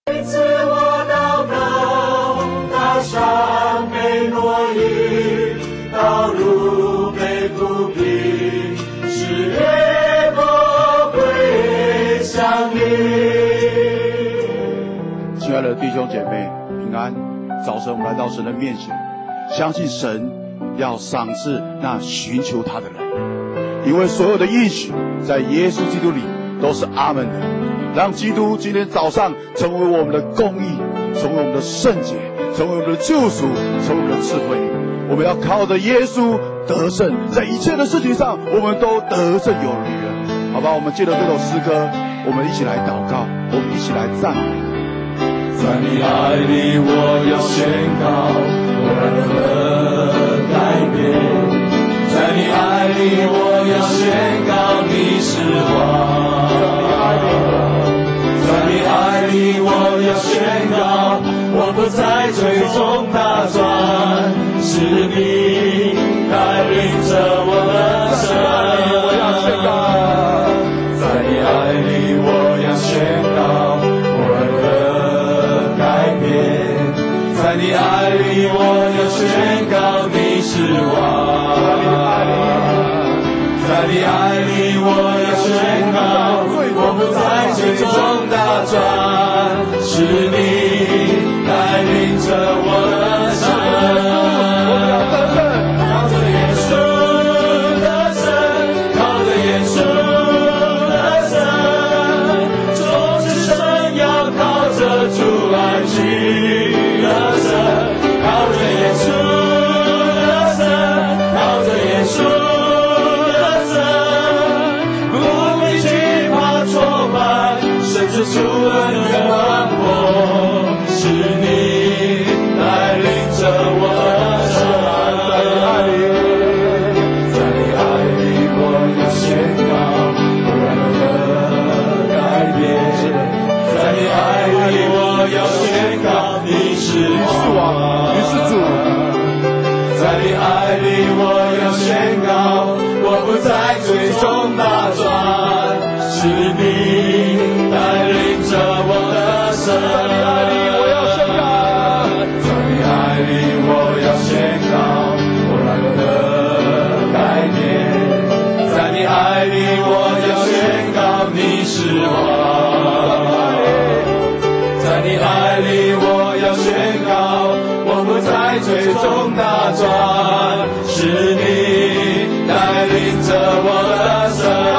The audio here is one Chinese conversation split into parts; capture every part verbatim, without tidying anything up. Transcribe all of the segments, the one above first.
每次我祷告，大山被挪移，道路被铺平，使耶和归向你。 亲爱的弟兄姐妹，平安！早晨我们来到神的面前，相信神要赏赐那寻求他的人，因为所有的应许在耶稣基督里都是阿们的。让基督今天早上成为我们的公义，成为我们的圣洁，成为我们的救赎，成为我们的智慧。我们要靠着耶稣得胜，在一切的事情上我们都得胜有余了。好吧，我们借着这首诗歌，我们一起来祷告，我们一起来赞美。 在你爱里我要宣告我的改变，在你爱里我要宣告你是王，在你爱里我要宣告我不再追踪打转，是你带领着我的生，我要宣告在你爱里我要宣告在你爱里我要宣告你是王，在你爱里我要宣告我不再追踪打转，是你带领着我的生，靠着耶稣的生，靠着耶稣的生，众子生要靠着主安息，靠着耶稣的生，靠着耶稣的生，不必惧怕挫败，甚至主恩的万国，是你带领着我的生。在你爱里我要宣告我的改变，在你爱里我要宣告你是王， 你是主。 在你爱里我要宣告我不再追踪打转，是你带领着我的生。在你爱里我要宣告，在你爱里我要宣告我的改变，在你爱里我要宣告你是王，在你爱里我要宣告我不再追踪打转，是你带领着我的生，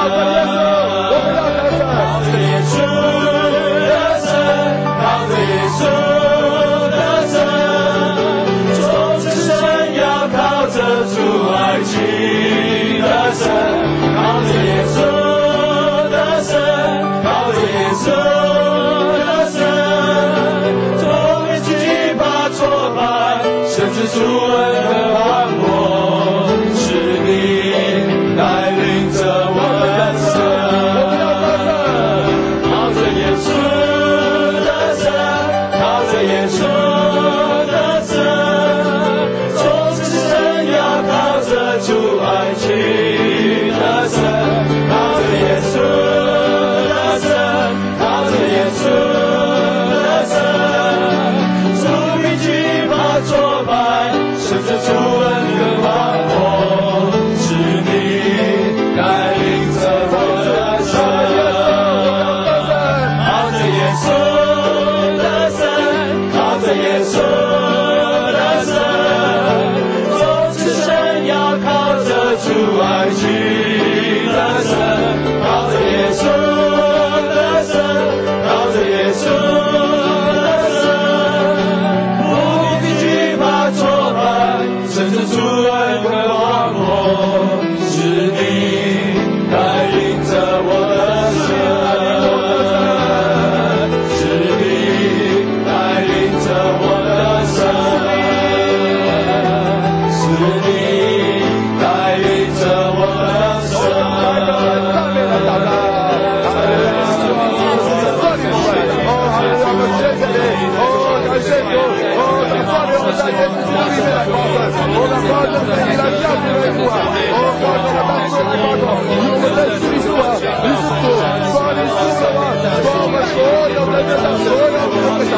靠着耶稣的生，靠着耶稣的生，众子生要靠着主爱情的生，靠着耶稣的生，靠着耶稣的生，从没惧怕挫败，甚至主恩的万国，是你带领着我的生，靠着耶稣的生，靠着耶稣的生，众子生要靠着主爱情的生，靠着耶稣的生，靠着耶稣的生，主必惧怕挫败，甚至主恩的万国，是你带领着我的生，靠着耶稣的生，靠着耶稣的生，众子生要靠着主爱情的生，靠着耶稣的生，靠着耶稣的生，不必惧怕挫败，甚至主恩的万国，是你带领着我的生，是你带领着我的生，是你带领着我的生。 所有人的所有的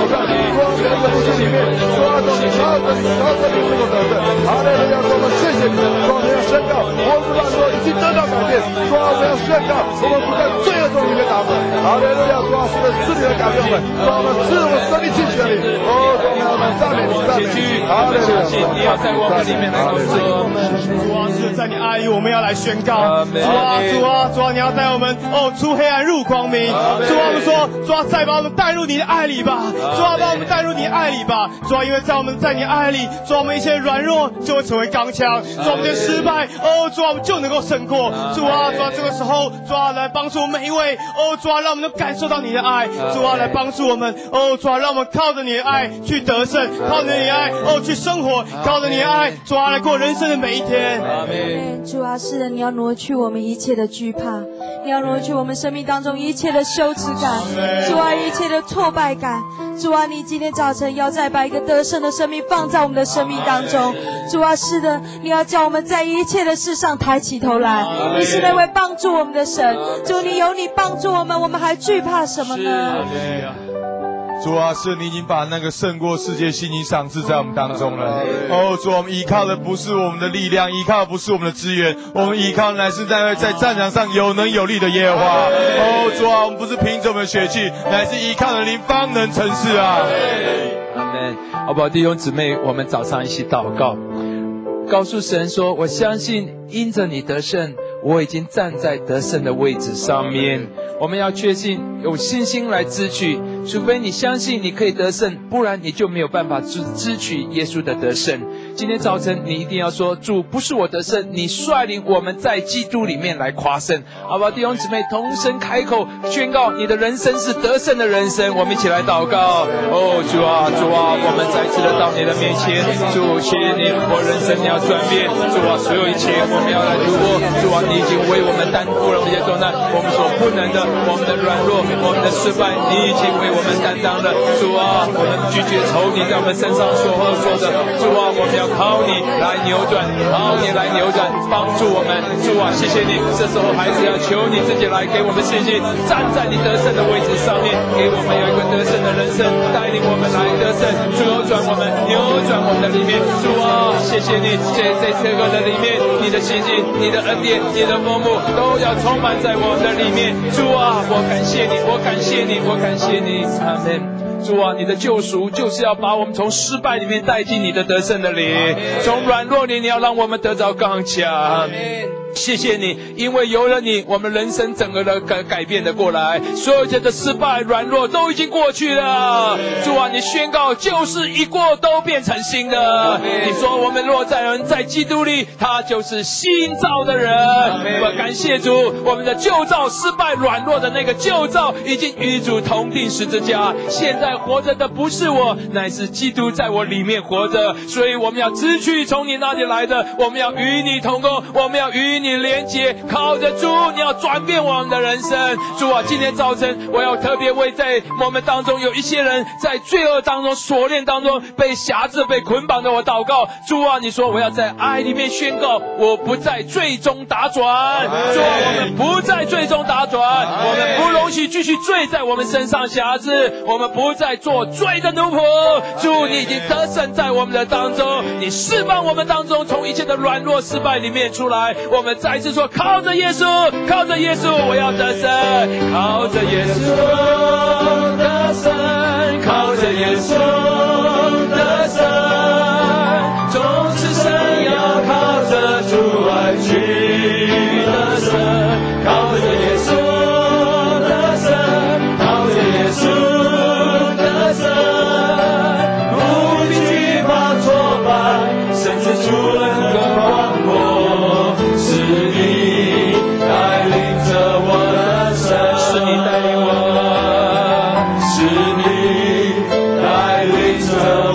变。主啊，我们要宣告，我们不在罪恶中里面打转。哈利路亚！主啊，是的，是你的改变我们，主啊，我们是我们生命进去的你。哦，主啊，我们赞美你，赞美你。哈利路亚！ 你要在我们里面来工作。 主啊，是在你爱里，我们要来宣告。主啊，主啊，主啊，你要带我们哦出黑暗入光明。主啊，我们说，主啊，再把我们带入你的爱里吧。主啊，把我们带入你的爱里吧。主啊，因为在我们在你爱里，主啊，我们一切软弱就会成为刚强。主啊，我们的失败，哦，主啊，我们就能够胜过。主啊，主啊，这个时候，主啊，来帮助每一位。哦，主啊，让我们能感受到你的爱。主啊，来帮助我们。哦，主啊，让我们靠着你的爱去得胜，靠着你的爱，哦，去生活，靠着你的爱，主啊，来过人生的每一天。 阿门。主啊，是的，你要挪去我们一切的惧怕，你要挪去我们生命当中一切的羞耻感，主啊，一切的挫败感。主啊，你今天早晨要再把一个得胜的生命放在我们的生命当中。主啊，是的，你要叫我们在一切的事上抬起头来。你是那位帮助我们的神，主，你有你帮助我们，我们还惧怕什么呢？ 主啊，是你已经把那个胜过世界信心赏赐在我们当中了。哦，主啊，我们依靠的不是我们的力量，依靠的不是我们的资源，我们依靠的乃是在在战场上有能有力的耶和华。哦，主啊，我们不是凭着我们的血气，乃是依靠的灵方能成事啊。 阿门。好不好，弟兄姊妹，我们早上一起祷告，告诉神说，我相信因着你得胜，我已经站在得胜的位置上面。我们要确信，有信心来支取，除非你相信你可以得胜，不然你就没有办法支支取耶稣的得胜。今天早晨你一定要说，主，不是我得胜，你率领我们在基督里面来夸胜。好不好，弟兄姊妹，同声开口宣告，你的人生是得胜的人生。我们一起来祷告。哦，主啊，主啊，我们再次的到你的面前，主，谢谢你，我人生你要转变。主啊，所有一切我们要来突破。主啊，你已经为我们担负了这些重担，我们所不能的，我们的软弱，我们的失败，你已经为我们担当了。主啊，我们拒绝仇敌在我们身上所说的。主啊，我们要靠你来扭转，靠你来扭转，帮助我们。主啊，谢谢你，这时候还是要求你自己来给我们信心，站在你得胜的位置上面，给我们有一个得胜的人生，带领我们来得胜，扭转我们，扭转我们的里面。主啊，谢谢你，在在这个的里面，你的信心，你的恩典，你的丰富都要充满在我们的里面。主啊，我感谢你，我感谢你，我感谢你。阿门。主啊，你的救赎就是要把我们从失败里面带进你的得胜的里，从软弱里你要让我们得着刚强。谢谢你，因为有了你，我们人生整个的改改变的过来，所有的失败软弱都已经过去了。主啊，你宣告旧事一过，都变成新的。你说我们若在人在基督里，他就是新造的人。我感谢主，我们的旧造失败软弱的那个旧造已经与主同定十字架，现在活着的不是我，乃是基督在我里面活着。所以我们要支取从你那里来的，我们要与你同工，我们要与你连结，靠着主，你要转变我们的人生。主啊，今天早晨我要特别为在我们当中有一些人在罪恶当中锁链当中被辖制被捆绑的，我祷告。主啊，你说我要在爱里面宣告，我不在罪中打转。主啊，我们不在罪中打转，我们不容许继续罪在我们身上辖制，我们不再做罪的奴仆。主，你已经得胜在我们的当中，你释放我们当中从一切的软弱失败里面出来。我们再次说，靠着耶稣，靠着耶稣，我要得胜，靠着耶稣得胜，靠着耶稣得胜，众子神要靠着主而去得胜，靠着耶稣得胜，靠着耶稣得胜，不必惧怕挫败，甚至主人更广阔，是你带领着我的生，是你带领我，是你带领着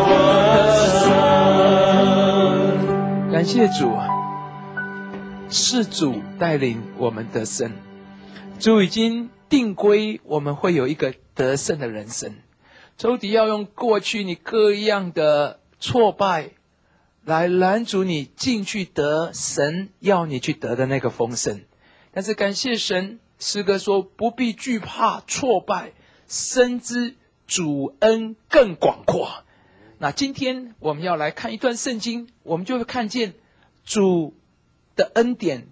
我的生。感谢主，是主带领我们得胜，主已经定规我们会有一个得胜的人生。仇敌要用过去你各样的挫败来拦阻你进去得神要你去得的那个丰盛。但是感谢神，诗歌说不必惧怕挫败，深知主恩更广阔。那今天我们要来看一段圣经，我们就会看见主的恩典大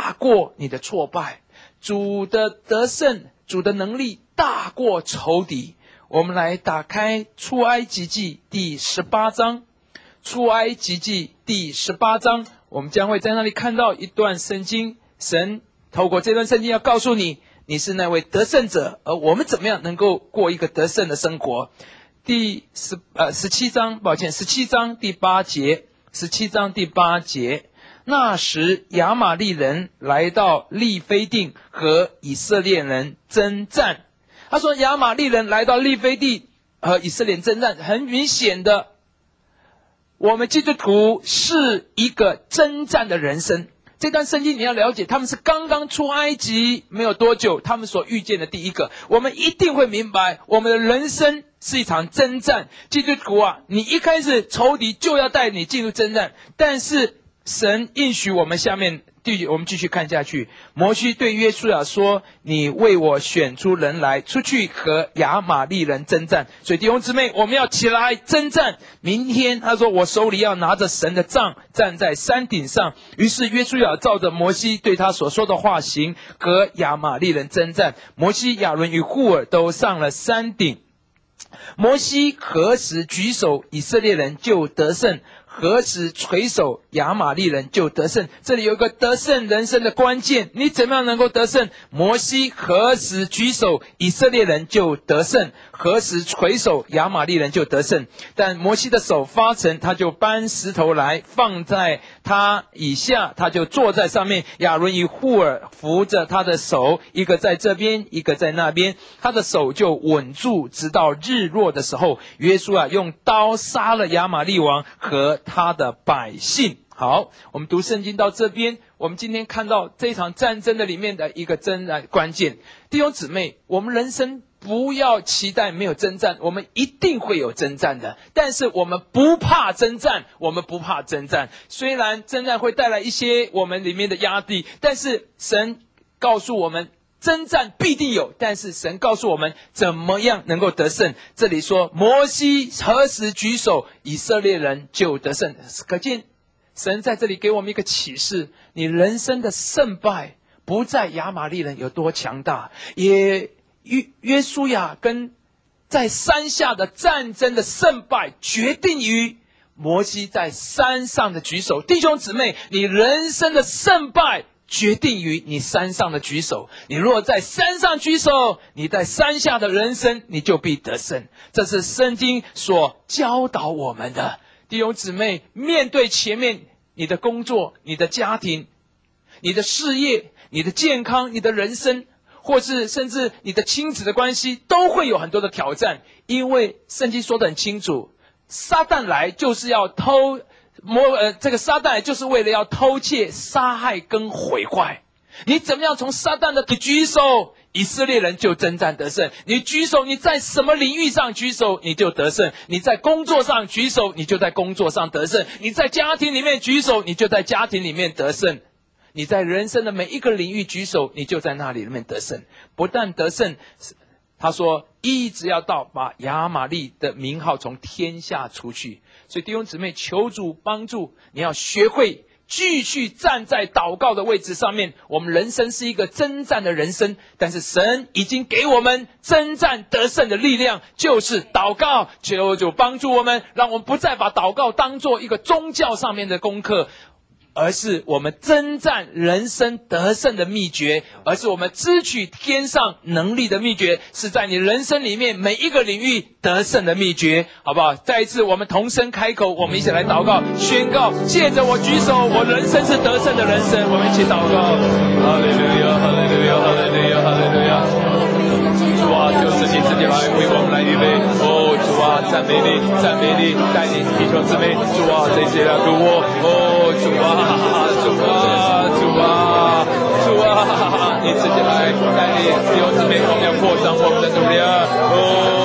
大过你的挫败，主的得胜，主的能力大过仇敌。我们来打开出埃及记第十八章，出埃及记第十八章，我们将会在那里看到一段圣经，神透过这段圣经要告诉你，你是那位得胜者，而我们怎么样能够过一个得胜的生活。第十呃十七章，抱歉，十七章第八节，十七章第八节。那时亚玛利人来到利非定和以色列人征战。他说亚玛利人来到利非地和以色列征战，很明显的，我们基督徒是一个征战的人生。这段圣经你要了解，他们是刚刚出埃及没有多久，他们所遇见的第一个。我们一定会明白，我们的人生是一场征战。基督徒啊，你一开始仇敌就要带你进入征战，但是神应许我们，下面我们继续看下去。摩西对约书亚说，你为我选出人来，出去和亚玛利人征战。所以弟兄姊妹，我们要起来征战。明天他说，我手里要拿着神的杖，站在山顶上。于是约书亚照着摩西对他所说的话行，和亚玛利人征战。摩西、亚伦与户尔都上了山顶。摩西何时举手，以色列人就得胜；何时垂手，亚玛利人就得胜。这里有一个得胜人生的关键，你怎么样能够得胜？摩西何时举手，以色列人就得胜；何时垂手，亚玛利人就得胜。但摩西的手发沉，他就搬石头来放在他以下，他就坐在上面。亚伦与户尔扶着他的手，一个在这边，一个在那边，他的手就稳住，直到日落的时候。约书亚用刀杀了亚玛利王和他的百姓。好，我们读圣经到这边，我们今天看到这场战争的里面的一个真的关键。弟兄姊妹，我们人生不要期待没有征战，我们一定会有征战的，但是我们不怕征战，我们不怕征战。虽然征战会带来一些我们里面的压力，但是神告诉我们，征战必定有，但是神告诉我们怎么样能够得胜。这里说摩西何时举手，以色列人就得胜。可见神在这里给我们一个启示，你人生的胜败不在亚玛利人有多强大，也约约书亚跟在山下的战争的胜败决定于摩西在山上的举手。弟兄姊妹，你人生的胜败决定于你山上的举手。你若在山上举手，你在山下的人生你就必得胜。这是圣经所教导我们的。弟兄姊妹，面对前面你的工作、你的家庭、你的事业、你的健康、你的人生，或是甚至你的亲子的关系，都会有很多的挑战。因为圣经说得很清楚，撒旦来就是要偷摸呃，这个撒旦就是为了要偷窃、杀害跟毁坏。你怎么样从撒旦的举手，以色列人就征战得胜。你举手，你在什么领域上举手，你就得胜。你在工作上举手，你就在工作上得胜。你在家庭里面举手，你就在家庭里面得胜。你在人生的每一个领域举手，你就在那里面得胜。不但得胜，他说一直要到把亚玛利的名号从天下除去。所以弟兄姊妹，求主帮助，你要学会继续站在祷告的位置上面。我们人生是一个征战的人生，但是神已经给我们征战得胜的力量，就是祷告。求主帮助我们，让我们不再把祷告当作一个宗教上面的功课，而是我们征战人生得胜的秘诀，而是我们支取天上能力的秘诀，是在你人生里面每一个领域得胜的秘诀，好不好？再一次我们同声开口，我们一起来祷告宣告，借着我举手，我人生是得胜的人生。我们一起祷告，哈利路亚，哈利路亚，哈利路亚，哈利路亚。主啊，就是你自己来为我们来预备。哦，主啊，赞美你，赞美你，带领弟兄姊妹。主啊，这些来读我。哦，主啊，主啊，主啊，主啊，你自己来带领弟兄姊妹，同样扩张我们的力量。哦，主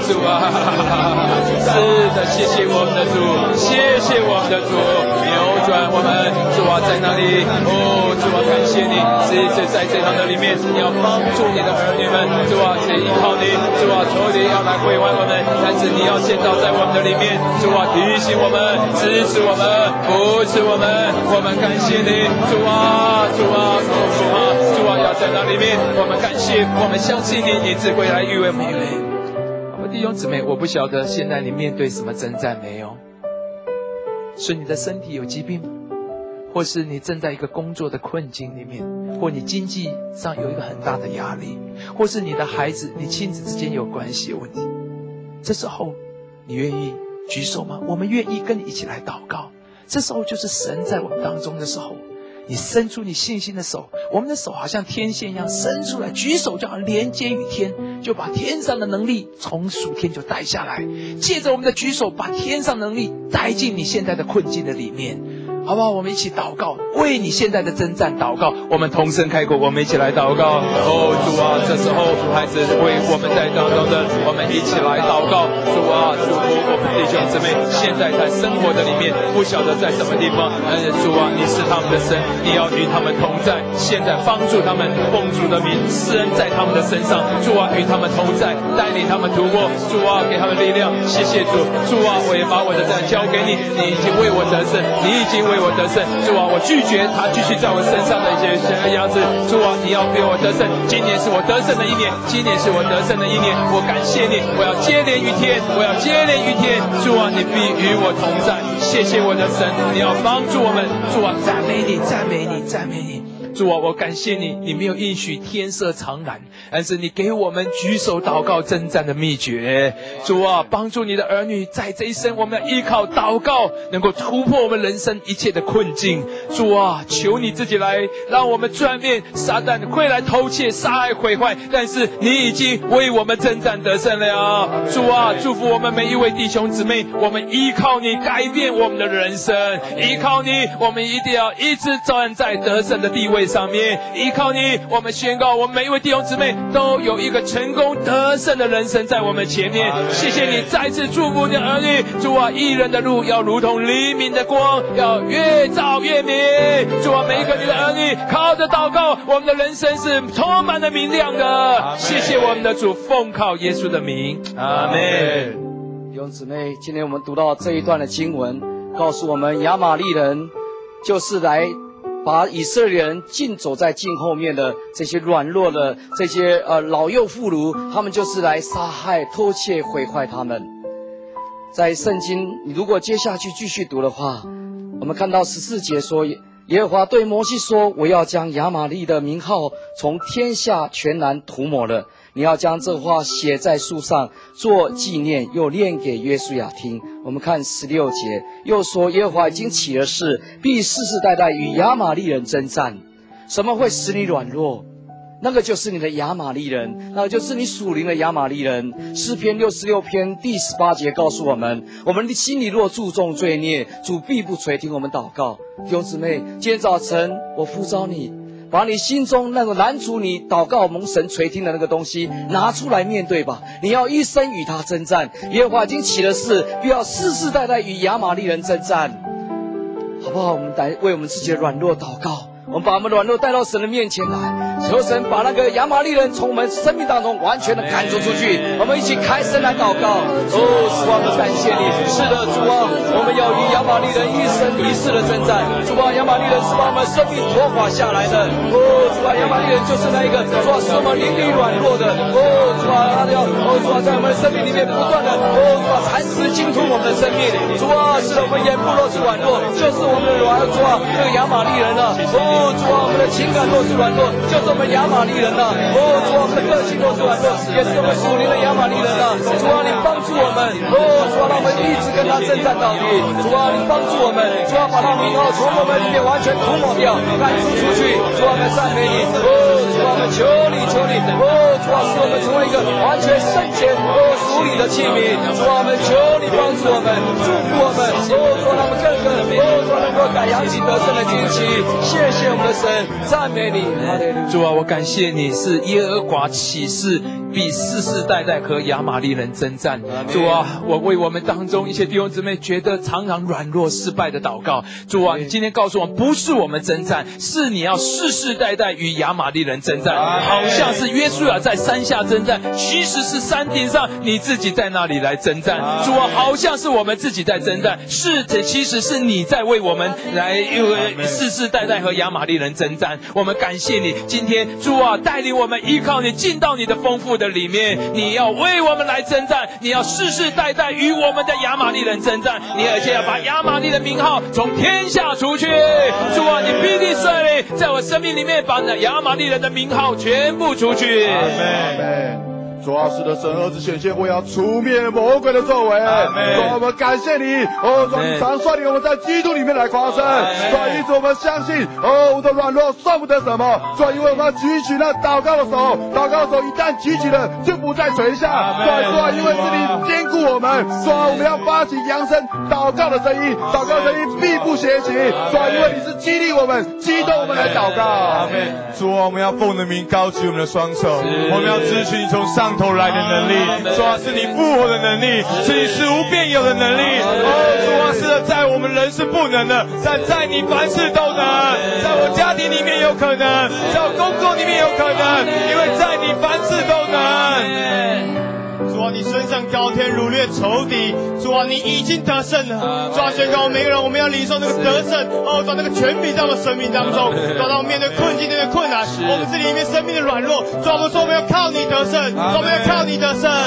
主啊，是的，谢谢我们的主，谢谢我们的主，扭转我们，主啊，在那里，哦，主啊，感谢你，是是在这堂的里面，你要帮助你的儿女们，主啊，只依靠你，主啊，求你要来毁坏我们，但是你要建造在我们的里面，主啊，提醒我们，支持我们，扶持我们，我们感谢你，主啊，主啊，主啊，主啊，要在那里面，我们感谢，我们相信你，你只会来与我们预备。我弟兄姊妹，我不晓得现在你面对什么征战没有？是你的身体有疾病吗？或是你正在一个工作的困境里面，或你经济上有一个很大的压力，或是你的孩子、你亲子之间有关系有问题，这时候你愿意举手吗？我们愿意跟你一起来祷告。这时候就是神在我们当中的时候，你伸出你信心的手，我们的手好像天线一样伸出来，举手就好像连接于天，就把天上的能力从属天就带下来，借着我们的举手把天上能力带进你现在的困境的里面，好不好？我们一起祷告，为你现在的征战祷告。我们同声开口，我们一起来祷告。哦，主啊，这时候孩子为我们在当中的，我们一起来祷告。主啊，祝福我们弟兄姊妹，现在在生活的里面，不晓得在什么地方，但是主啊，你是他们的神，你要与他们同在，现在帮助他们，奉主的名施恩在他们的身上。主啊，与他们同在，带领他们突破。主啊，给他们力量。谢谢主。主啊，我也把我的战交给你，你已经为我得胜，你已经为我得胜。主啊，我拒绝他继续在我身上的一些压制。主啊，你要给我得胜。今年是我得胜的一年，今年是我得胜的一年。我感谢你，我要接连于天，我要接连于天。主啊，你必与我同在。谢谢我的神，你要帮助我们。主啊，赞美你，赞美你，赞美你。主啊，我感谢你，你没有应许天色常蓝，但是你给我们举手祷告征战的秘诀。主啊，帮助你的儿女在这一生，我们要依靠祷告，能够突破我们人生一切的困境。主啊，求你自己来，让我们转面撒旦会来偷窃、杀害、毁坏，但是你已经为我们征战得胜了。主啊，祝福我们每一位弟兄姊妹，我们依靠你改变我们的人生，依靠你，我们一定要一直站在得胜的地位上面，依靠你，我们宣告我们每一位弟兄姊妹都有一个成功得胜的人生在我们前面。谢谢你再次祝福你的儿女。主啊，义人的路要如同黎明的光，要越照越明。主啊，每一个你的儿女靠着祷告，我们的人生是充满了明亮的。谢谢我们的主，奉靠耶稣的名，阿们。 弟兄姊妹，今天我们读到这一段的经文，告诉我们亚玛力人就是来把以色列人尽走在镜后面的这些软弱的这些呃老幼妇孺，他们就是来杀害、偷窃、毁坏他们。在圣经，你如果接下去继续读的话，我们看到十四节说，耶和华对摩西说：“我要将亚玛力的名号从天下全然涂抹了。你要将这话写在树上，做纪念，又念给约书亚听。”我们看十六节，又说耶和华已经起了誓，必世世代代与亚玛力人征战。什么会使你软弱？那个就是你的亚玛力人，那个就是你属灵的亚玛力人。诗篇六十六篇第十八节告诉我们，我们的心里若注重罪孽，主必不垂听我们祷告。弟兄姊妹，今天早晨我呼召你，把你心中那个拦阻你祷告蒙神垂听的那个东西拿出来面对吧。你要一生与他征战，耶和华已经起了誓，必要世世代代与亚玛力人征战，好不好？我们来为我们自己的软弱祷告，我们把我们软弱带到神的面前来，求神把那个亚玛力人从我们生命当中完全的赶逐出去。我们一起开声来祷告。哦，主啊，我们感谢你。是的，主啊，我们要与亚玛力人一生一世的征战。主啊，亚玛力人是把我们生命拖垮下来的。哦，主啊，亚玛力人就是那一个主啊，使我们灵里软弱的。哦，主啊，他要哦，主啊，在我们的生命里面不断的哦，主啊，蚕食侵吞我们的生命。主啊，是我们眼部若是软弱，就是我们的软弱。主啊，这个亚玛力人啊，哦，主啊，我们的情感若是软弱，就是我们亚玛力人啊。哦，主啊，我们的个性若是软弱，也是我们属灵的亚玛力人啊。主啊，你帮助我们。哦，主啊，让我们一直跟他征战到底。主啊，你帮助我们。主啊，把他名号从我们里面完全涂抹掉，赶逐出去。主啊，我们赞美你。哦，主啊，我们求你，求你。哦，主啊，使我们成为一个完全圣洁、哦属你的器皿。主啊，我们求你帮助我们，祝福我们。哦，主啊，让我们更更，哦，主啊，能够够感扬起得胜的旌旗。谢谢我们的神，赞美你。 主啊，我感谢你是耶和华起誓必世世代代和亚玛力人征战。主啊，我为我们当中一些弟兄姊妹觉得常常软弱失败的祷告。主啊，你今天告诉我们，不是我们征战，是你要世世代代与亚玛力人征战。好像是约书亚在山下征战，其实是山顶上你自己在那里来征战。主啊，好像是我们自己在征战，是这其实是你在为我们来世世代代和亚玛力人征战。我们感谢你，今天主啊，带领我们依靠你进到你的丰富的里面，你要为我们来征战，你要世世代代与我们的亚玛力人征战，你而且要把亚玛力的名号从天下除去。主啊，你必定率领在我生命里面把那亚玛力人的名号全部除去。 阿门。主啊，是的，神儿子显现，我要除灭魔鬼的作为。主啊，我们感谢你，哦，主啊，你常率领我们在基督里面来夸胜。主啊，因此我们相信，哦，我们的软弱算不得什么。主啊，因为我们要举起那祷告的手，祷告的手一旦举起了，就不再垂下。主啊，主啊，因为是你坚固我们。主啊，我们要发起扬声祷告的声音，祷告的声音必不歇息。主啊，因为你是激励我们、激动我们来祷告。 阿门。主啊，我们要奉你的名高举我们的双手，我们要支取你从上头来的能力。主啊，是你复活的能力，是你使无变有的能力。哦，主啊，是的，在我们人是不能的，但在你凡事都能。在我家庭里面有可能，在我工作里面有可能，因为在你凡事都能。主啊，你升上高天，掳掠仇敌。主啊，你已经得胜了。主啊，宣告我们每个人，我们要领受那个得胜。哦，主啊，那个权柄在我们生命当中。主啊，当我们面对困境、面对困难，我们这里面生命的软弱，主啊，我们说我们要靠你得胜，我们要靠你得胜。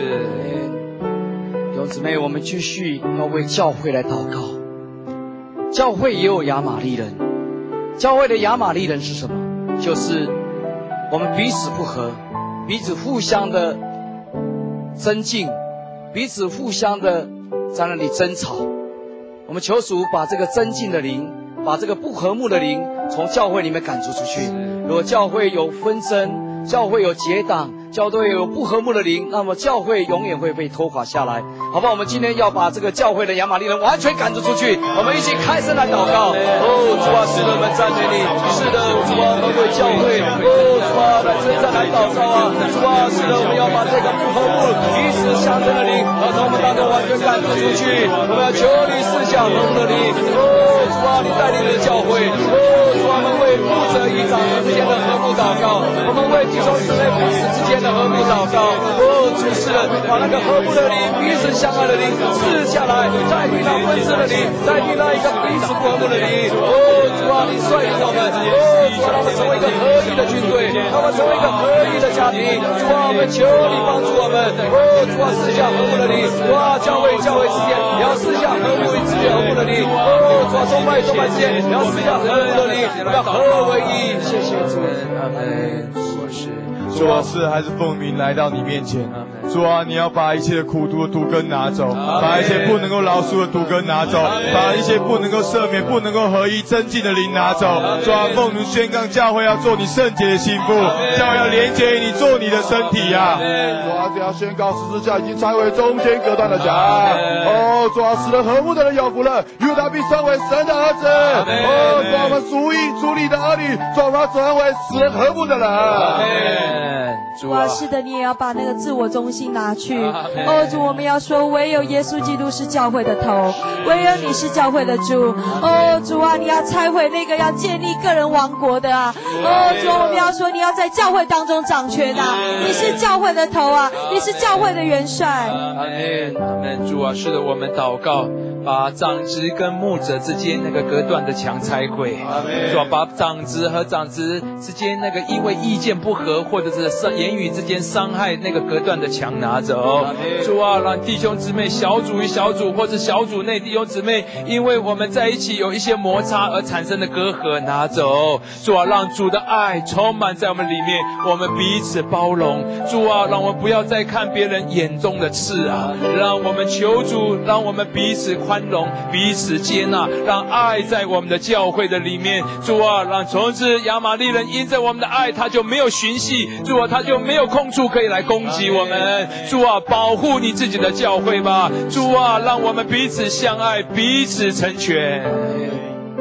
弟兄姊妹，我们继续要为教会来祷告。教会也有亚玛力人，教会的亚玛力人是什么？就是我们彼此不和，彼此互相的增进，彼此互相的在那里争吵。我们求主把这个增进的灵，把这个不和睦的灵从教会里面赶逐出去。如果教会有纷争，教会有结党，教会有不和睦的灵，那么教会永远会被拖垮下来。好吧，我们今天要把这个教会的亚玛力人完全赶逐出去。我们一起开声来祷告。哦，主啊，是的，我们赞美你。是的，主啊，我们为教会，哦，主啊，来征战来祷告啊。主啊，是的，我们要把这个不和睦彼此相争的灵，要从我们当中完全赶逐出去。我们要求你赐下和睦的灵。哦，主啊，你带领你的教会。哦，主啊，我们为牧者与长子之间的和睦祷告，我们为弟兄姊妹彼此之间的和睦祷告。哦，主是的，把那个和睦的灵，彼此相爱的灵赐下来，代替那纷争的灵，代替那一个彼此不和睦的灵。哦，主啊，你率领我们，哦，主啊，让我们成为一个合一的军队，让我们成为一个合一的家庭。主啊，我们求你帮助我们。哦，主啊，赐下和睦的灵。主啊，教会教会之间也要赐下和睦之间和睦的灵。哦，主啊，宗派宗派之间也要赐下和睦的灵，我们要合而为一。谢谢主。阿门。 主啊，是还是奉名来到你面前。主啊，你要把一切的苦毒的毒根拿走，把一些不能够饶恕的毒根拿走，把一些不能够赦免、不能够合一增进的灵拿走。主啊，奉名宣告教会要做你圣洁的心腹，教会要连接于你，做你的身体呀、啊。 主啊，这样宣告十字架已经拆为中间隔断的墙。哦，主啊，使得和睦的人有福了，因为他必称为神的儿子。哦，主啊，我们属于属你的儿女，主啊，我们要成为使人和睦的人。 主啊，是的，你也要把那个自我中心拿去。哦，主，我们要说，唯有耶稣基督是教会的头，唯有你是教会的主。哦，主啊，你要拆毁那个要建立个人王国的啊。哦，主啊，我们要说，你要在教会当中掌权啊，你是教会的头啊，你是教会的元帅。 阿门，阿门。主啊，是的，我们祷告，把长子跟牧者之间那个隔断的墙拆毁。主啊，把长子和长子之间那个因为意见不合或者是言语之间伤害那个隔断的墙拿走。主啊，让弟兄姊妹小组与小组或者小组内弟兄姊妹因为我们在一起有一些摩擦而产生的隔阂拿走。主啊，让主的爱充满在我们里面，我们彼此包容。主啊，让我们不要再看别人眼中的刺啊，让我们求主，让我们彼此宽容，彼此接纳，让爱在我们的教会的里面。主啊，让从此亚玛力人因着我们的爱，他就没有寻隙，主啊，他就没有空处可以来攻击我们。主啊，保护你自己的教会吧。主啊，让我们彼此相爱，彼此成全。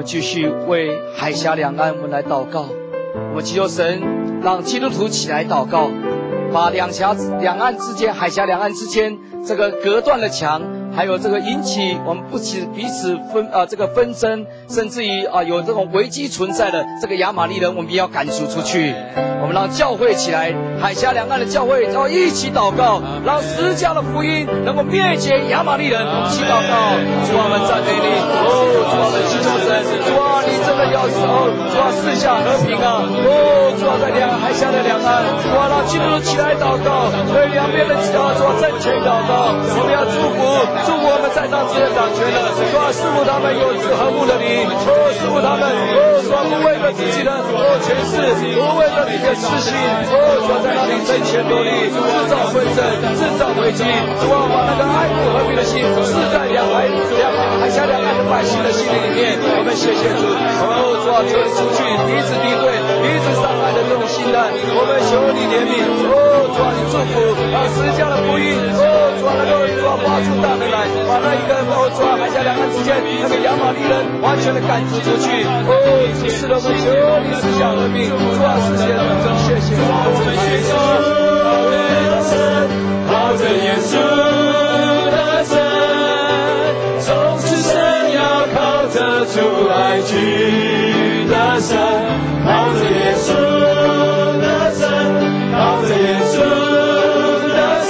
继续为海峡两岸我们来祷告。我们祈求神让基督徒起来祷告，把两峡两岸之间、海峡两岸之间这个隔断的墙，还有这个引起我们不起彼此分啊、呃、这个纷争，甚至于啊、呃、有这种危机存在的这个亚玛力人，我们也要赶逐出去。我们让教会起来，海峡两岸的教会要一起祷告，让十架的福音能够灭绝亚玛力人。我们一起祷告，主啊，我们赞美你，哦，主啊，我们祈求神，主啊，你真的要哦，主啊，赐下和平啊，哦，主啊，在两海峡的两岸，主啊，让基督徒起来祷告，对两边的主啊，主啊，政权祷告，我们要祝福祝福我们在当之的掌权的，主啊，赐福他们有和睦的灵，哦，赐福他们，哦，主啊，不为了自己的哦权势，不为了自己的私心，哦，主啊，在那里争权夺利，制造纷争，制造危机，主啊，把那个爱慕和平的心赐在两海两海峡两岸的百姓的心里面。我们谢谢主，哦，主啊，求你除去彼此敌对、彼此伤害的这种心态，我们求你怜悯，哦，主啊，你祝福啊，十架的福音，哦，主啊，能够主啊发出大能来，把那一个哦，主啊，海峡两岸之间那个亚玛力人完全的赶逐出去，哦，主是的，我们求你赐下和平，主啊，谢谢你，谢谢你，我们谢谢神，靠着耶稣的神，从此神要靠着主爱去的神，靠着耶稣的神，靠着耶稣的神，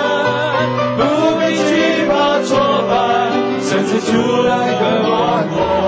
不必惧怕挫败，甚至出来的万国。